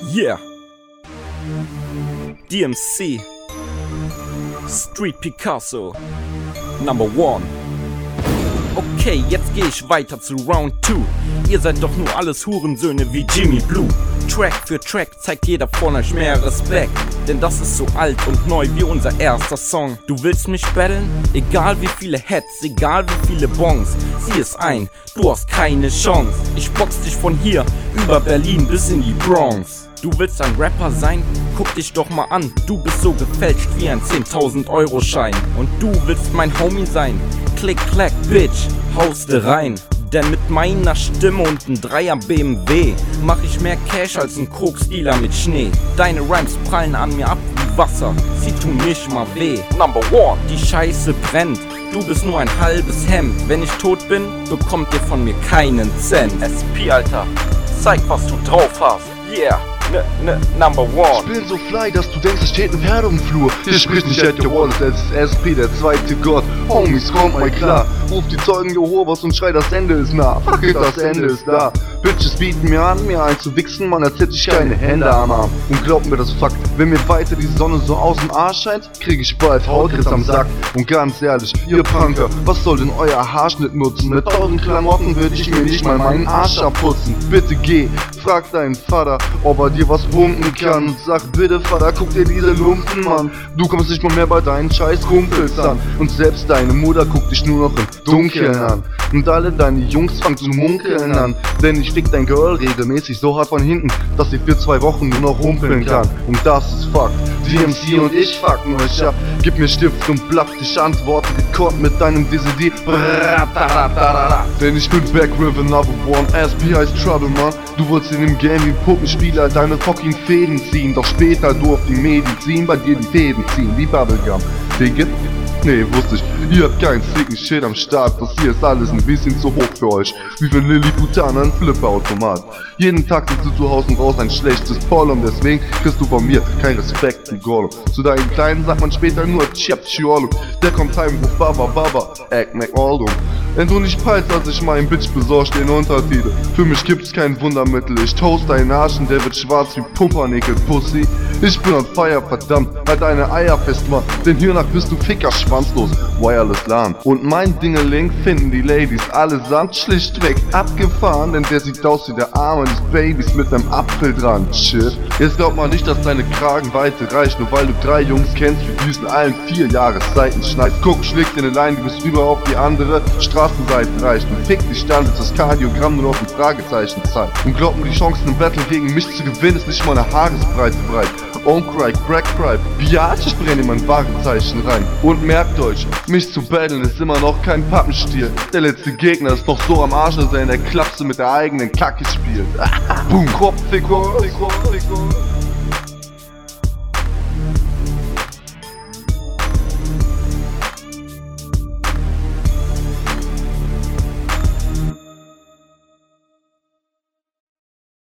Yeah. DMC. Street Picasso. Number 1. Okay, jetzt geh ich weiter zu Round 2. Ihr seid doch nur alles Hurensöhne wie Jimmy Blue. Track für Track zeigt jeder von euch mehr Respekt. Denn das ist so alt und neu wie unser erster Song. Du willst mich battlen? Egal wie viele Heads, egal wie viele Bongs. Sieh es ein, du hast keine Chance. Ich box dich von hier über Berlin bis in die Bronx. Du willst ein Rapper sein? Guck dich doch mal an. Du bist so gefälscht wie ein 10.000 € Schein. Und du willst mein Homie sein? Klick, klack, Bitch, hauste rein. Denn mit meiner Stimme und einem 3er BMW mach ich mehr Cash als ein Koksdealer mit Schnee. Deine Rhymes prallen an mir ab wie Wasser, sie tun nicht mal weh. Number 1. Die Scheiße brennt, du bist nur ein halbes Hemd. Wenn ich tot bin, bekommt ihr von mir keinen Cent. SP, Alter, zeig was du drauf hast. Yeah. Number 1. Ich bin so fly, dass du denkst, es steht ein Pferd im Flur. Hier spricht nicht Ed Wallace, es ist SP, der zweite Gott. Homies, kommt mal klar. Ruf die Zeugen Jehovas und schrei, das Ende ist nah. Fuck it, das Ende ist da. Bitches bieten mir an, mir einzuwichsen, man erzählt sich keine Hände am Arm. Und glaubt mir das Fakt, wenn mir weiter die Sonne so aus dem Arsch scheint, krieg ich bald Hautriss am Sack. Und ganz ehrlich, ihr Punker, was soll denn euer Haarschnitt nutzen? Mit 1000 Klamotten würde ich mir nicht mal meinen Arsch abputzen. Bitte geh, frag deinen Vater, ob er dir was pumpen kann. Und sag bitte Vater, guck dir diese Lumpen an. Du kommst nicht mal mehr bei deinen scheiß Kumpels an. Und selbst deine Mutter guckt dich nur noch im Dunkeln an. Und alle deine Jungs fangen zu munkeln an. Denn ich fick dein Girl regelmäßig so hart von hinten, dass sie für 2 Wochen nur noch humpeln kann. Und das ist Fakt. DMC und ich fucken euch ab. Gib mir Stift und Blatt, ich antworte Rekord mit deinem DCD. Denn ich bin Back River Number 1. SP heißt Trouble, man. Du wolltest in dem Game wie Puppenspieler deine fucking Fäden ziehen. Doch später du auf die Medizin bei dir die Fäden ziehen, wie Bubblegum. Digga? Nee, wusste ich. Ihr habt keinen sicken Shit am Start. Das hier ist alles ein bisschen zu hoch für euch. Wie für Lilliputaner ein Flipperautomat. Jeden Tag sitzt du zu Hause und raus ein schlechtes Pollum. Deswegen kriegst du von mir kein Respekt, wie Gollum. Zu deinen Kleinen sagt man später nur Tschapschiolum. Der kommt heim, ruf Baba Baba, Act McAldum. Wenn du nicht peilst, dass ich meinen Bitch besorgt den Untertitel. Für mich gibt's kein Wundermittel. Ich toast deinen Arsch und der wird schwarz wie Pumpernickel, Pussy. Ich bin on fire, verdammt, halt deine Eier fest, Mann. Denn hiernach bist du Ficker schwanzlos, wireless LAN. Und mein Dingeling finden die Ladies allesamt schlichtweg abgefahren. Denn der sieht aus wie der Arm eines Babys mit nem Apfel dran, shit. Jetzt glaubt man nicht, dass deine Kragenweite reicht, nur weil du 3 Jungs kennst, wie diesen allen 4 Jahreszeiten schneidest. Guck, schlägt in eine Line, du bist rüber auf die andere Straßenseite reicht. Und fick dich dann, bis das Kardiogramm nur noch ein Fragezeichen zeigt. Und glaubt mir, die Chancen im Battle gegen mich zu gewinnen ist nicht mal eine Haaresbreite breit. On cry, crack cry, biatch, ich brenne in mein Warenzeichen rein. Und merkt euch, mich zu battlen ist immer noch kein Pappenstiel. Der letzte Gegner ist noch so am Arsch, dass er in der Klapse mit der eigenen Kacke spielt. Boom, Kopf, Fick, Fick, Fick, Fick.